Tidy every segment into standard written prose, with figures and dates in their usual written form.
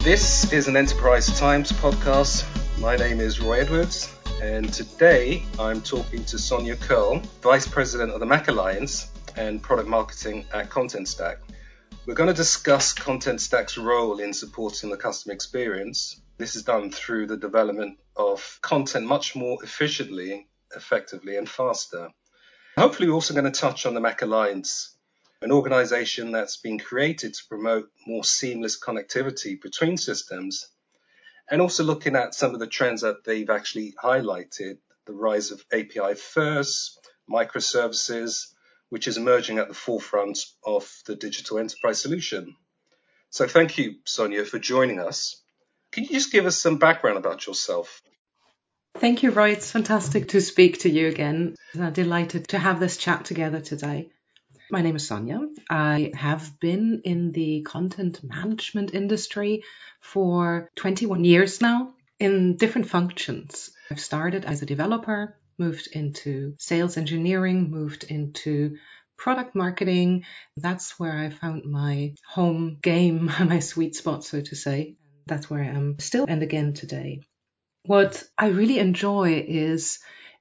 This is an Enterprise Times podcast. My name is Roy Edwards, and today I'm talking to Sonia Curl, Vice President of the Mac Alliance and Product Marketing at Contentstack. We're going to discuss Contentstack's role in supporting the customer experience. This is done through the development of content much more efficiently, effectively, and faster. Hopefully, we're also going to touch on the Mac Alliance, an organization that's been created to promote more seamless connectivity between systems, and also looking at some of the trends that they've actually highlighted, the rise of API first, microservices, which is emerging at the forefront of the digital enterprise solution. So thank you, Sonia, for joining us. Can you just give us some background about yourself? Thank you, Roy. It's fantastic to speak to you again. I'm delighted to have this chat together today. My name is Sonia. I have been in the content management industry for 21 years now in different functions. I've started as a developer, moved into sales engineering, moved into product marketing. That's where I found my home game, my sweet spot, so to say. That's where I am still and again today. What I really enjoy is,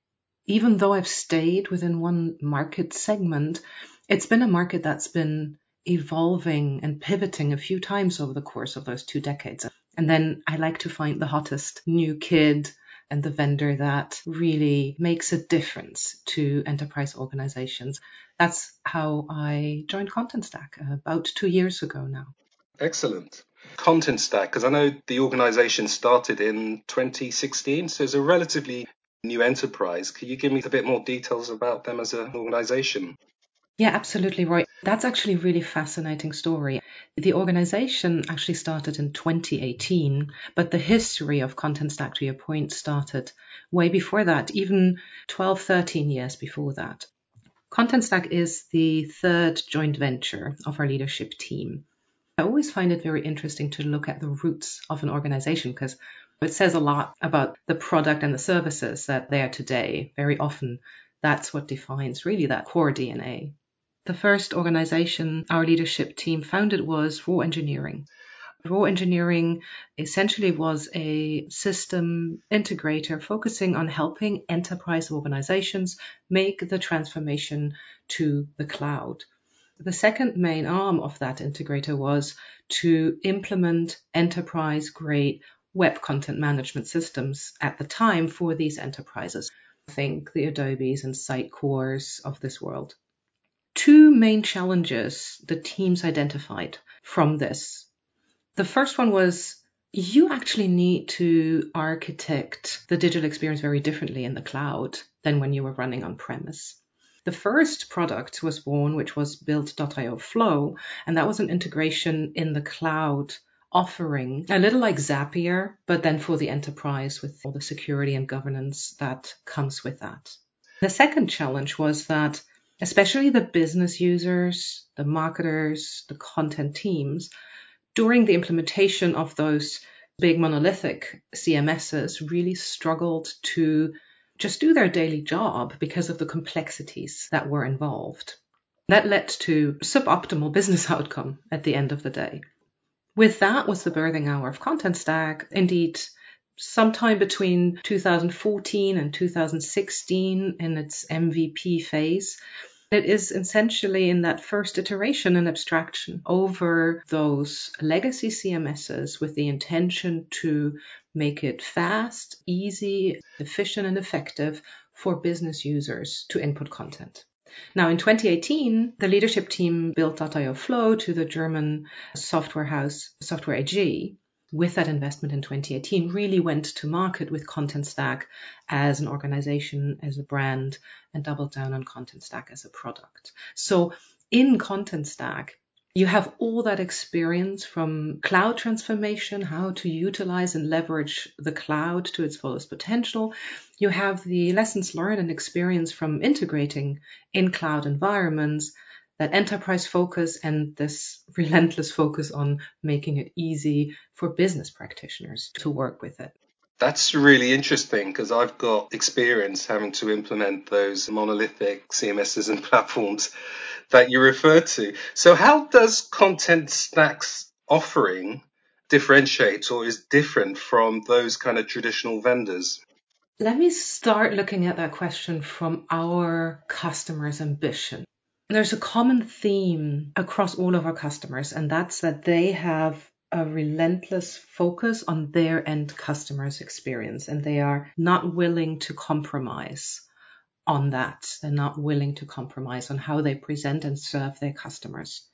even though I've stayed within one market segment, it's been a market that's been evolving and pivoting a few times over the course of those 2 decades. And then I like to find the hottest new kid and the vendor that really makes a difference to enterprise organizations. That's how I joined Contentstack about 2 years ago now. Excellent. Contentstack, because I know the organization started in 2016, so it's a relatively new enterprise. Can you give me a bit more details about them as an organization? Yeah, absolutely, Roy. That's actually a really fascinating story. The organization actually started in 2018, but the history of Contentstack, to your point, started way before that, even 12, 13 years before that. Contentstack is the third joint venture of our leadership team. I always find it very interesting to look at the roots of an organization because it says a lot about the product and the services that they are today. Very often, that's what defines really that core DNA. The first organization our leadership team founded was Raw Engineering. Raw Engineering essentially was a system integrator focusing on helping enterprise organizations make the transformation to the cloud. The second main arm of that integrator was to implement enterprise-grade web content management systems at the time for these enterprises. Think the Adobes and Sitecores of this world. 2 main challenges the teams identified from this. The first one was you actually need to architect the digital experience very differently in the cloud than when you were running on premise. The first product was born, which was Build.io Flow, and that was an integration in the cloud offering, a little like Zapier, but then for the enterprise with all the security and governance that comes with that. The second challenge was that especially the business users, the marketers, the content teams, during the implementation of those big monolithic CMSs really struggled to just do their daily job because of the complexities that were involved. That led to suboptimal business outcome at the end of the day. With that was the birthing hour of Contentstack. Indeed, sometime between 2014 and 2016 in its MVP phase, it is essentially in that first iteration an abstraction over those legacy CMSs with the intention to make it fast, easy, efficient, and effective for business users to input content. Now, in 2018, the leadership team built .io Flow to the German software house Software AG. With that investment in 2018, really went to market with Contentstack as an organization, as a brand, and doubled down on Contentstack as a product. So in Contentstack, you have all that experience from cloud transformation, how to utilize and leverage the cloud to its fullest potential. You have the lessons learned and experience from integrating in cloud environments, that enterprise focus and this relentless focus on making it easy for business practitioners to work with it. That's really interesting because I've got experience having to implement those monolithic CMSs and platforms that you referred to. So how does Contentstack's offering differentiates or is different from those kind of traditional vendors? Let me start looking at that question from our customers' ambition. There's a common theme across all of our customers, and that's that they have a relentless focus on their end customers' experience, and they are not willing to compromise on that. They're not willing to compromise on how they present and serve their customers.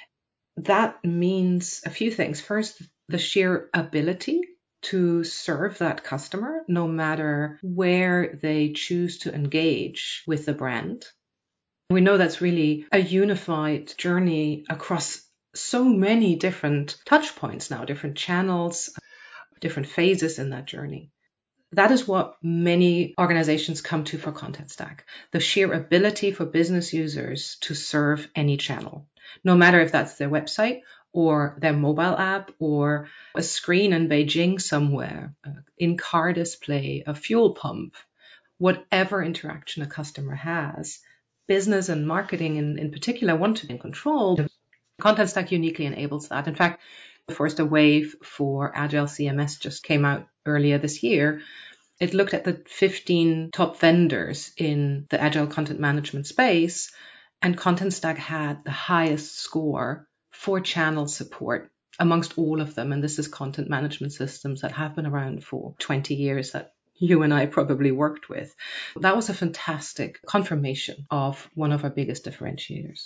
That means a few things. First, the sheer ability to serve that customer, no matter where they choose to engage with the brand. We know that's really a unified journey across so many different touch points now, different channels, different phases in that journey. That is what many organizations come to for Contentstack, the sheer ability for business users to serve any channel, no matter if that's their website or their mobile app or a screen in Beijing somewhere, in-car display, a fuel pump, whatever interaction a customer has. Business and marketing in particular want to be in control. Contentstack uniquely enables that. In fact, the first wave for Agile CMS just came out earlier this year. It looked at the 15 top vendors in the Agile content management space, and Contentstack had the highest score for channel support amongst all of them. And this is content management systems that have been around for 20 years that you and I probably worked with. That was a fantastic confirmation of one of our biggest differentiators.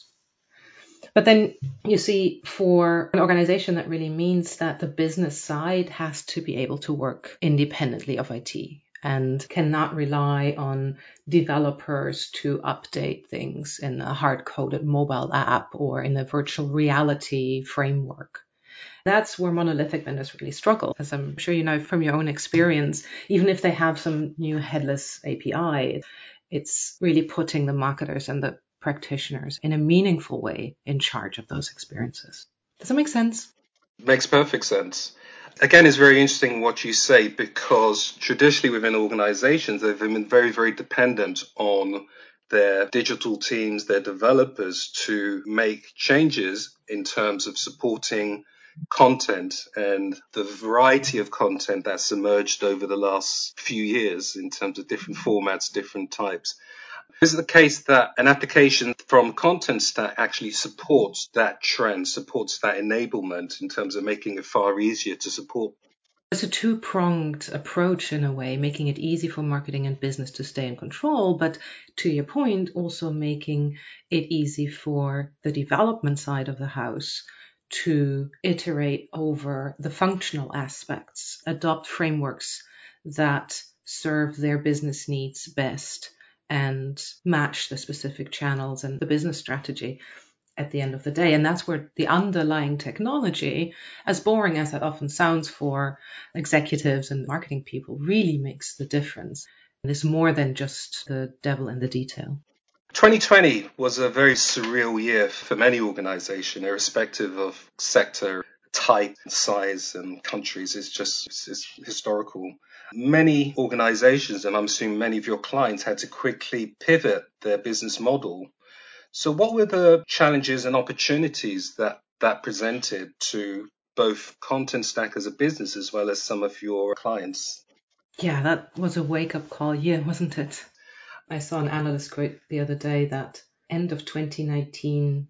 But then you see, for an organization, that really means that the business side has to be able to work independently of IT and cannot rely on developers to update things in a hard-coded mobile app or in a virtual reality framework. That's where monolithic vendors really struggle, as I'm sure you know from your own experience. Even if they have some new headless API, it's really putting the marketers and the practitioners in a meaningful way in charge of those experiences. Does that make sense? Makes perfect sense. Again, it's very interesting what you say, because traditionally within organizations, they've been very, very dependent on their digital teams, their developers, to make changes in terms of supporting content and the variety of content that's emerged over the last few years in terms of different formats, different types. Is it the case that an application from Contentstack actually supports that trend, supports that enablement in terms of making it far easier to support? It's a two-pronged approach in a way, making it easy for marketing and business to stay in control, but to your point, also making it easy for the development side of the house to iterate over the functional aspects, adopt frameworks that serve their business needs best, and match the specific channels and the business strategy at the end of the day. And that's where the underlying technology, as boring as that often sounds for executives and marketing people, really makes the difference. And it's more than just the devil in the detail. 2020 was a very surreal year for many organizations, irrespective of sector, type, size, and countries. It's historical. Many organizations, and I'm assuming many of your clients, had to quickly pivot their business model. So what were the challenges and opportunities that presented to both Contentstack as a business as well as some of your clients? Yeah, that was a wake-up call year, wasn't it? I saw an analyst quote the other day that end of 2019,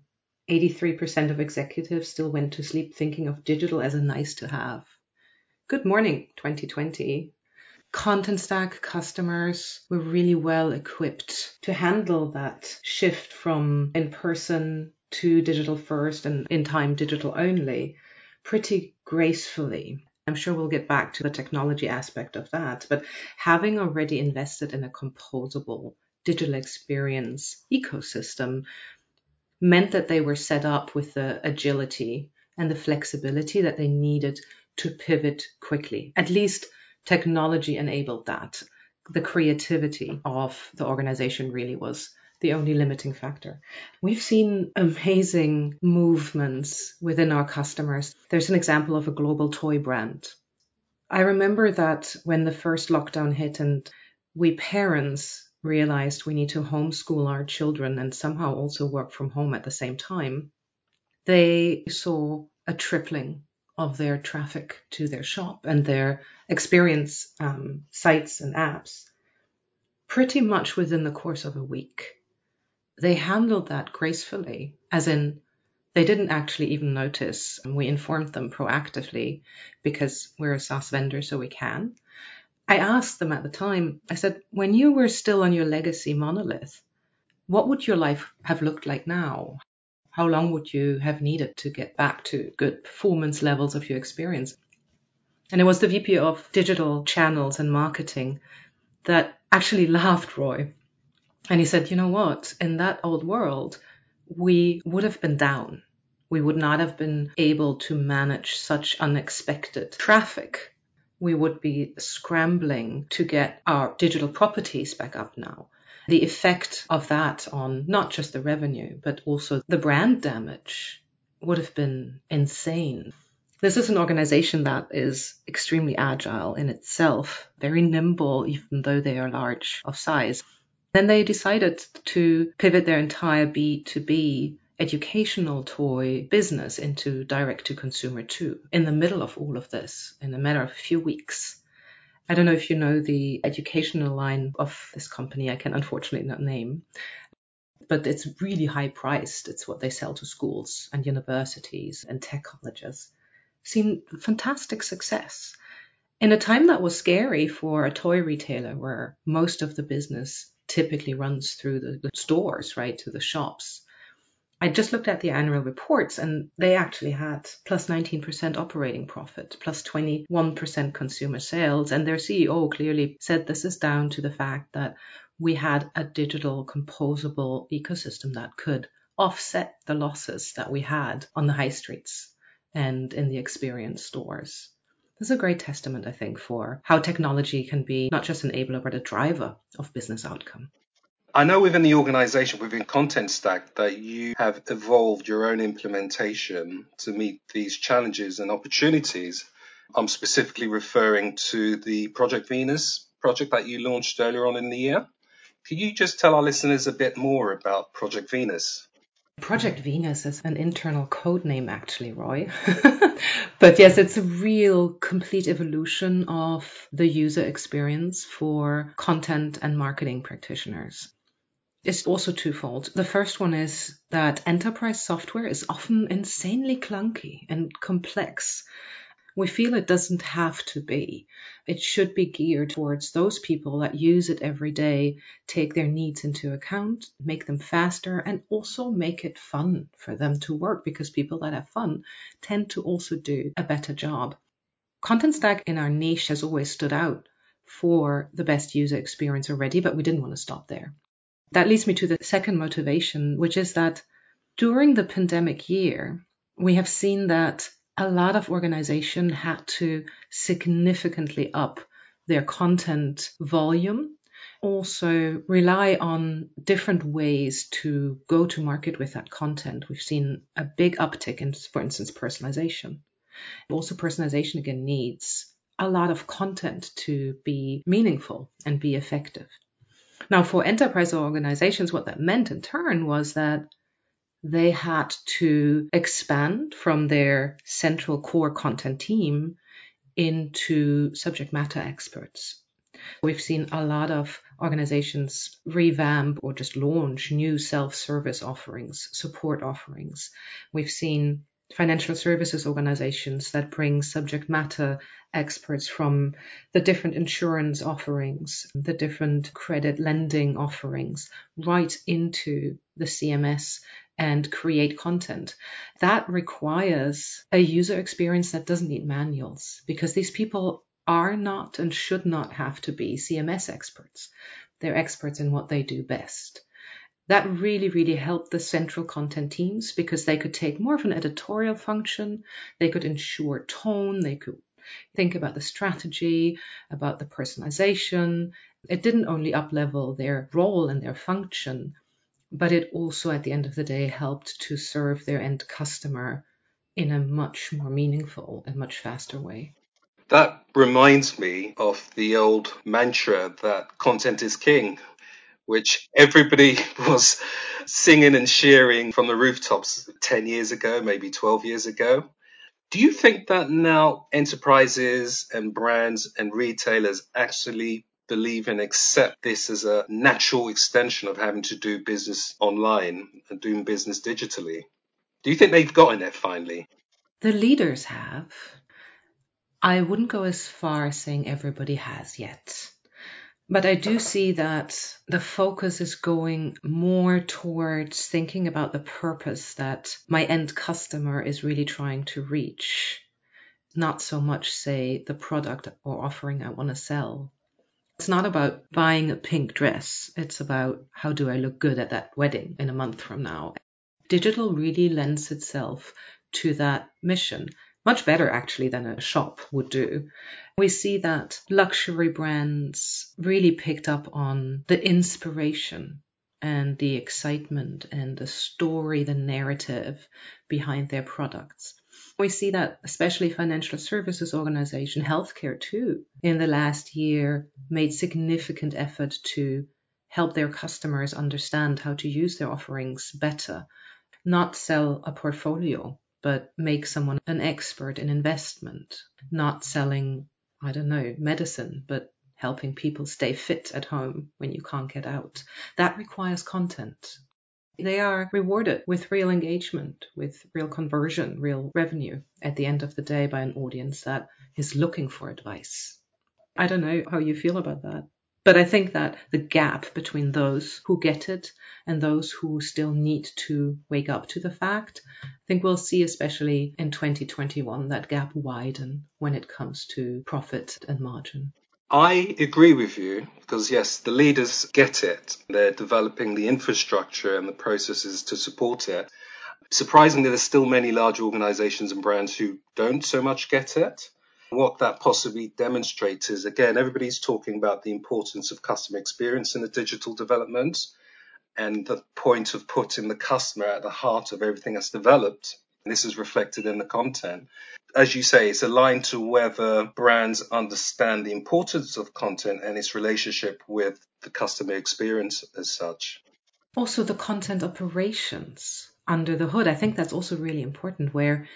83% of executives still went to sleep thinking of digital as a nice to have. Good morning, 2020. Contentstack customers were really well equipped to handle that shift from in-person to digital first and in time digital only pretty gracefully. I'm sure we'll get back to the technology aspect of that, but having already invested in a composable digital experience ecosystem meant that they were set up with the agility and the flexibility that they needed to pivot quickly. At least technology enabled that. The creativity of the organization really was the only limiting factor. We've seen amazing movements within our customers. There's an example of a global toy brand. I remember that when the first lockdown hit and we parents realized we need to homeschool our children and somehow also work from home at the same time, they saw a tripling of their traffic to their shop and their experience sites and apps pretty much within the course of a week. They handled that gracefully, as in they didn't actually even notice. We informed them proactively because we're a SaaS vendor, so we can. I asked them at the time, I said, when you were still on your legacy monolith, what would your life have looked like now? How long would you have needed to get back to good performance levels of your experience? And it was the VP of digital channels and marketing that actually laughed, Roy. And he said, you know what? In that old world, we would have been down. We would not have been able to manage such unexpected traffic. We would be scrambling to get our digital properties back up now. The effect of that on not just the revenue, but also the brand damage would have been insane. This is an organization that is extremely agile in itself, very nimble, even though they are large of size. Then they decided to pivot their entire B2B educational toy business into direct to consumer too, in the middle of all of this, in a matter of a few weeks. I don't know if you know the educational line of this company, I can unfortunately not name, but it's really high priced. It's what they sell to schools and universities and tech colleges. Seen fantastic success. In a time that was scary for a toy retailer where most of the business typically runs through the stores, right, to the shops. I just looked at the annual reports and they actually had plus 19% operating profit, plus 21% consumer sales. And their CEO clearly said this is down to the fact that we had a digital composable ecosystem that could offset the losses that we had on the high streets and in the experience stores. This is a great testament, I think, for how technology can be not just an enabler, but a driver of business outcome. I know within the organization, within Content Stack, that you have evolved your own implementation to meet these challenges and opportunities. I'm specifically referring to the Project Venus project that you launched earlier on in the year. Could you just tell our listeners a bit more about Project Venus? Project Venus is an internal code name, actually, Roy. But yes, it's a real complete evolution of the user experience for content and marketing practitioners. It's also twofold. The first one is that enterprise software is often insanely clunky and complex. We feel it doesn't have to be. It should be geared towards those people that use it every day, take their needs into account, make them faster, and also make it fun for them to work, because people that have fun tend to also do a better job. Content Stack in our niche has always stood out for the best user experience already, but we didn't want to stop there. That leads me to the second motivation, which is that during the pandemic year, we have seen that a lot of organizations had to significantly up their content volume, also rely on different ways to go to market with that content. We've seen a big uptick in, for instance, personalization. Also, personalization again needs a lot of content to be meaningful and be effective. Now, for enterprise organizations, what that meant in turn was that they had to expand from their central core content team into subject matter experts. We've seen a lot of organizations revamp or just launch new self-service offerings, support offerings. We've seen financial services organizations that bring subject matter experts from the different insurance offerings, the different credit lending offerings, right into the CMS and create content. That requires a user experience that doesn't need manuals, because these people are not and should not have to be CMS experts. They're experts in what they do best. That really, really helped the central content teams, because they could take more of an editorial function. They could ensure tone. They could think about the strategy, about the personalization. It didn't only up-level their role and their function, but it also, at the end of the day, helped to serve their end customer in a much more meaningful and much faster way. That reminds me of the old mantra that content is king, which everybody was singing and cheering from the rooftops 10 years ago, maybe 12 years ago. Do you think that now enterprises and brands and retailers actually believe and accept this as a natural extension of having to do business online and doing business digitally? Do you think they've gotten it finally? The leaders have. I wouldn't go as far as saying everybody has yet. But I do see that the focus is going more towards thinking about the purpose that my end customer is really trying to reach, not so much, say, the product or offering I want to sell. It's not about buying a pink dress. It's about how do I look good at that wedding in a month from now. Digital really lends itself to that mission, much better actually than a shop would do. We see that luxury brands really picked up on the inspiration and the excitement and the story, the narrative behind their products. We see that especially financial services organization, healthcare too, in the last year made significant effort to help their customers understand how to use their offerings better, not sell a portfolio, but make someone an expert in investment, not selling, I don't know, medicine, but helping people stay fit at home when you can't get out. That requires content. They are rewarded with real engagement, with real conversion, real revenue at the end of the day by an audience that is looking for advice. I don't know how you feel about that. But I think that the gap between those who get it and those who still need to wake up to the fact, I think we'll see, especially in 2021, that gap widen when it comes to profit and margin. I agree with you because, yes, the leaders get it. They're developing the infrastructure and the processes to support it. Surprisingly, there's still many large organizations and brands who don't so much get it. What that possibly demonstrates is, again, everybody's talking about the importance of customer experience in the digital development and the point of putting the customer at the heart of everything that's developed. And this is reflected in the content. As you say, it's aligned to whether brands understand the importance of content and its relationship with the customer experience as such. Also, the content operations under the hood, I think that's also really important, where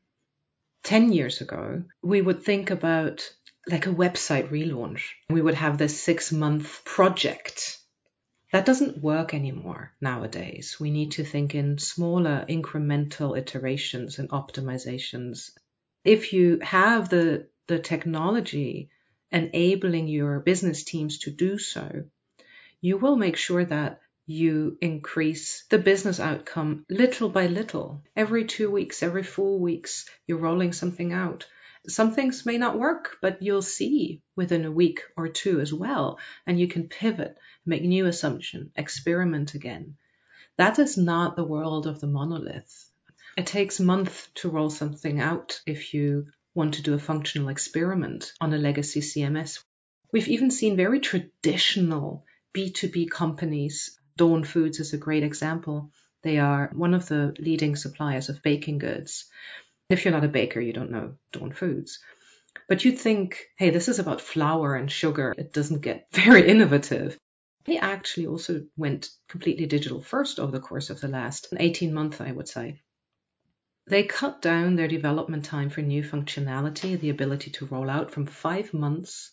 10 years ago, we would think about like a website relaunch. We would have this 6-month project. That doesn't work anymore nowadays. We need to think in smaller incremental iterations and optimizations. If you have the technology enabling your business teams to do so, you will make sure that you increase the business outcome little by little. Every 2 weeks, every 4 weeks, you're rolling something out. Some things may not work, but you'll see within a week or two as well. And you can pivot, make new assumption, experiment again. That is not the world of the monolith. It takes months to roll something out if you want to do a functional experiment on a legacy CMS. We've even seen very traditional B2B companies. Dawn Foods is a great example. They are one of the leading suppliers of baking goods. If you're not a baker, you don't know Dawn Foods. But you think, hey, this is about flour and sugar. It doesn't get very innovative. They actually also went completely digital first over the course of the last 18 months, I would say. They cut down their development time for new functionality, the ability to roll out, from 5 months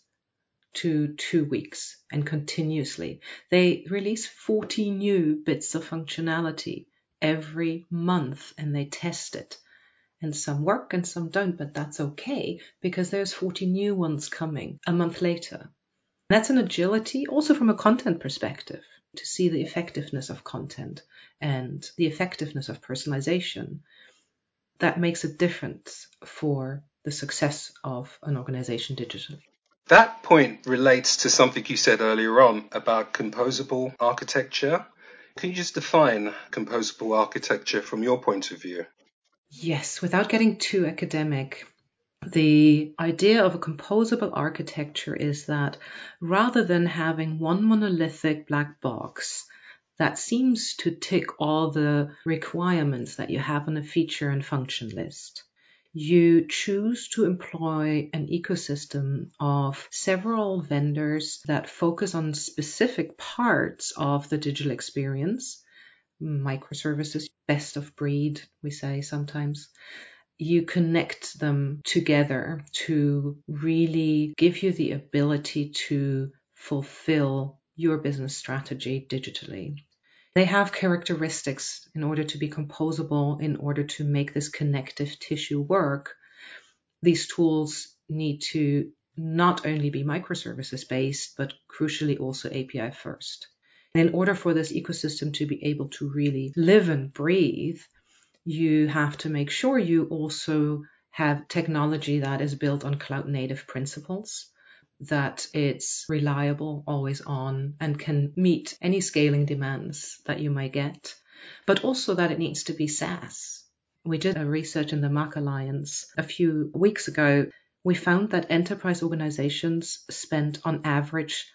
to 2 weeks, and continuously. They release 40 new bits of functionality every month and they test it. And some work and some don't, but that's okay because there's 40 new ones coming a month later. That's an agility also from a content perspective, to see the effectiveness of content and the effectiveness of personalization. That makes a difference for the success of an organization digitally. That point relates to something you said earlier on about composable architecture. Can you just define composable architecture from your point of view? Yes, without getting too academic, the idea of a composable architecture is that rather than having one monolithic black box that seems to tick all the requirements that you have on a feature and function list, you choose to employ an ecosystem of several vendors that focus on specific parts of the digital experience, microservices, best of breed, we say sometimes, you connect them together to really give you the ability to fulfill your business strategy digitally. They have characteristics in order to be composable, in order to make this connective tissue work. These tools need to not only be microservices based, but crucially also API first. In order for this ecosystem to be able to really live and breathe, you have to make sure you also have technology that is built on cloud native principles, that it's reliable, always on, and can meet any scaling demands that you might get, but also that it needs to be SaaS. We did a research in the Mac Alliance a few weeks ago. We found that enterprise organizations spent on average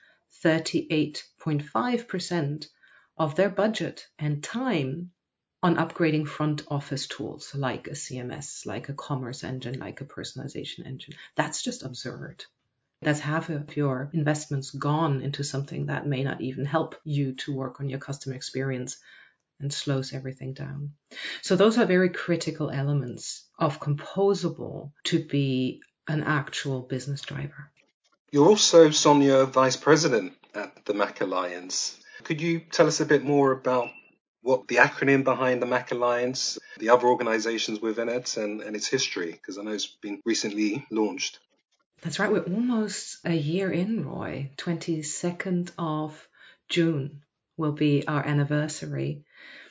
38.5% of their budget and time on upgrading front office tools like a CMS, like a commerce engine, like a personalization engine. That's just absurd. That's half of your investments gone into something that may not even help you to work on your customer experience and slows everything down. So those are very critical elements of composable to be an actual business driver. You're also, Sonia, Vice President at the Mac Alliance. Could you tell us a bit more about what the acronym behind the Mac Alliance, the other organizations within it, and its history? Because I know it's been recently launched. That's right. We're almost a year in, Roy. 22nd of June will be our anniversary.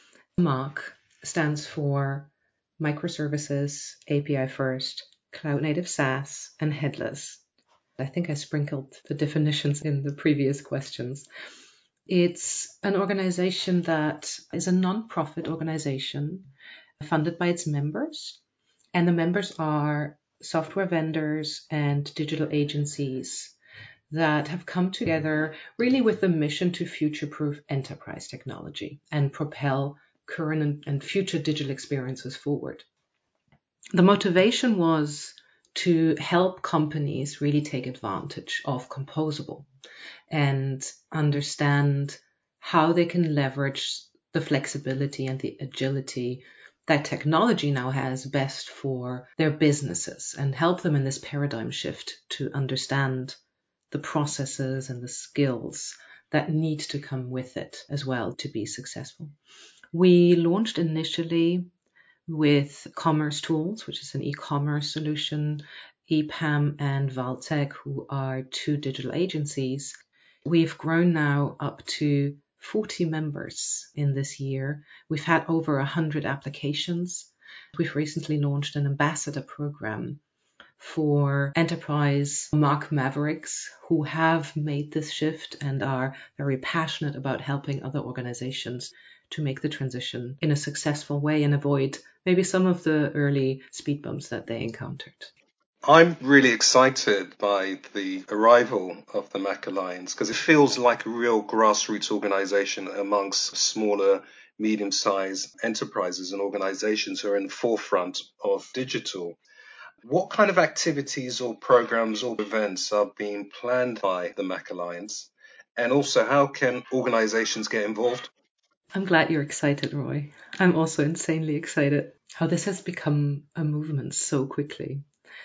MARC stands for Microservices, API First, Cloud Native SaaS, and Headless. I think I sprinkled the definitions in the previous questions. It's an organization that is a non-profit organization funded by its members, and the members are software vendors and digital agencies that have come together really with the mission to future-proof enterprise technology and propel current and future digital experiences forward. The motivation was to help companies really take advantage of composable and understand how they can leverage the flexibility and the agility that technology now has best for their businesses and help them in this paradigm shift to understand the processes and the skills that need to come with it as well to be successful. We launched initially with Commerce Tools, which is an e-commerce solution, EPAM and Valtech, who are two digital agencies. We've grown now up to 40 members in this year. We've had over 100 applications. We've recently launched an ambassador program for enterprise Mac Mavericks who have made this shift and are very passionate about helping other organizations to make the transition in a successful way and avoid maybe some of the early speed bumps that they encountered. I'm really excited by the arrival of the Mac Alliance because it feels like a real grassroots organization amongst smaller, medium-sized enterprises and organizations who are in the forefront of digital. What kind of activities or programs or events are being planned by the Mac Alliance? And also, how can organizations get involved? I'm glad you're excited, Roy. I'm also insanely excited how this has become a movement so quickly.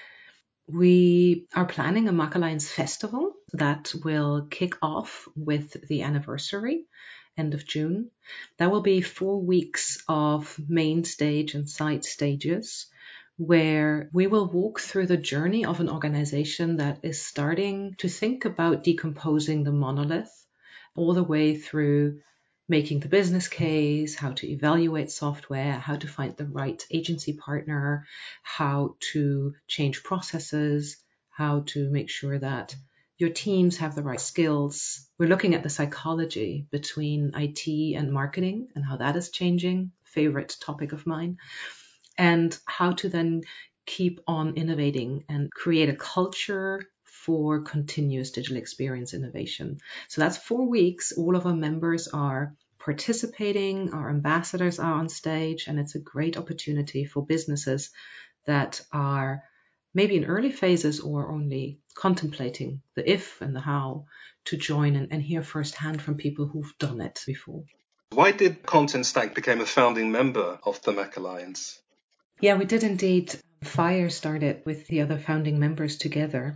We are planning a Mac Alliance festival that will kick off with the anniversary, end of June. That will be 4 weeks of main stage and side stages where we will walk through the journey of an organization that is starting to think about decomposing the monolith all the way through making the business case, how to evaluate software, how to find the right agency partner, how to change processes, how to make sure that your teams have the right skills. We're looking at the psychology between IT and marketing and how that is changing, favorite topic of mine, and how to then keep on innovating and create a culture for continuous digital experience innovation. So that's 4 weeks. All of our members are participating, our ambassadors are on stage, and it's a great opportunity for businesses that are maybe in early phases or only contemplating the if and the how to join and hear firsthand from people who've done it before. Why did Content Stack become a founding member of the Mac Alliance? Yeah, we did indeed. FIRE started with the other founding members together.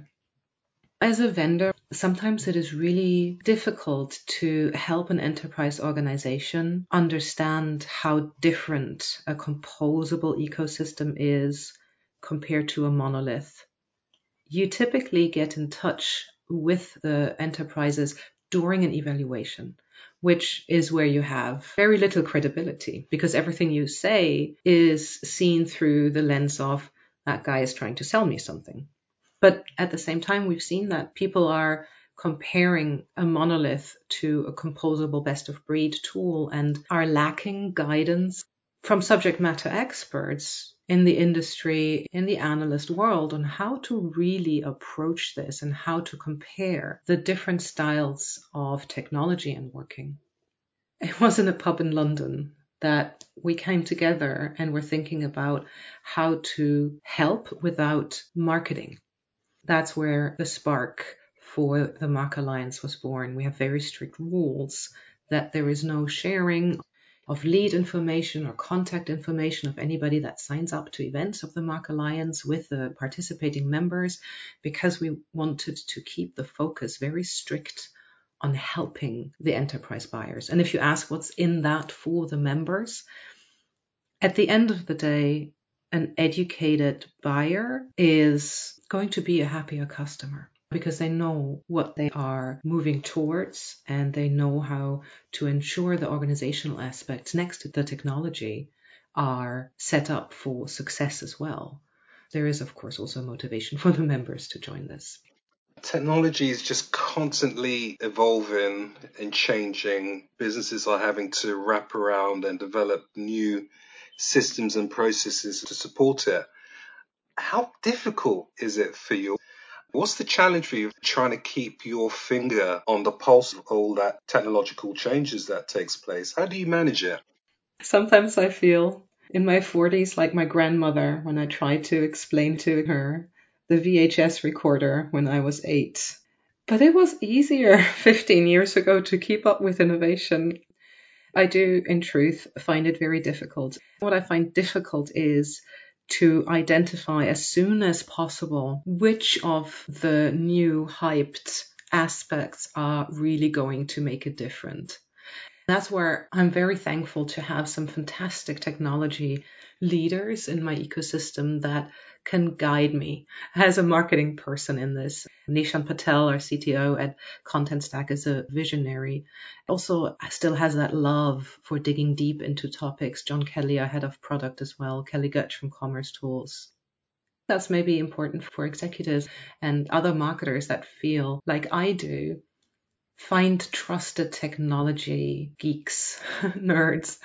As a vendor, sometimes it is really difficult to help an enterprise organization understand how different a composable ecosystem is compared to a monolith. You typically get in touch with the enterprises during an evaluation, which is where you have very little credibility because everything you say is seen through the lens of that guy is trying to sell me something. But at the same time, we've seen that people are comparing a monolith to a composable best of breed tool and are lacking guidance from subject matter experts in the industry, in the analyst world, on how to really approach this and how to compare the different styles of technology and working. It was in a pub in London that we came together and were thinking about how to help without marketing. That's where the spark for the MACH Alliance was born. We have very strict rules that there is no sharing of lead information or contact information of anybody that signs up to events of the MACH Alliance with the participating members, because we wanted to keep the focus very strict on helping the enterprise buyers. And if you ask what's in that for the members, at the end of the day, an educated buyer is going to be a happier customer because they know what they are moving towards and they know how to ensure the organizational aspects next to the technology are set up for success as well. There is, of course, also motivation for the members to join this. Technology is just constantly evolving and changing. Businesses are having to wrap around and develop new systems and processes to support it. How difficult is it for you? What's the challenge for you trying to keep your finger on the pulse of all that technological changes that takes place? How do you manage it? Sometimes I feel in my 40s like my grandmother when I tried to explain to her the VHS recorder when I was 8. But it was easier 15 years ago to keep up with innovation. I do, in truth, find it very difficult. What I find difficult is to identify as soon as possible which of the new hyped aspects are really going to make a difference. That's where I'm very thankful to have some fantastic technology leaders in my ecosystem that can guide me as a marketing person in this. Nishan Patel, our CTO at Content Stack, is a visionary. Also still has that love for digging deep into topics. John Kelly, our head of product as well, Kelly Gutch from Commerce Tools. That's maybe important for executives and other marketers that feel like I do. Find trusted technology geeks, nerds,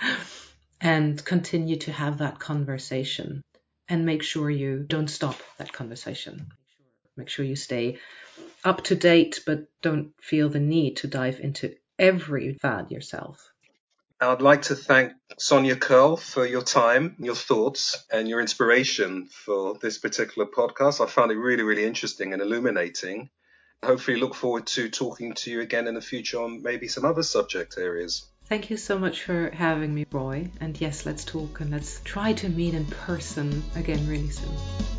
and continue to have that conversation. And make sure you don't stop that conversation. Make sure you stay up to date, but don't feel the need to dive into every fad yourself. I'd like to thank Sonia Curl for your time, your thoughts, and your inspiration for this particular podcast. I found it really, really interesting and illuminating. Hopefully look forward to talking to you again in the future on maybe some other subject areas. Thank you so much for having me, Roy. And yes, let's talk and let's try to meet in person again really soon.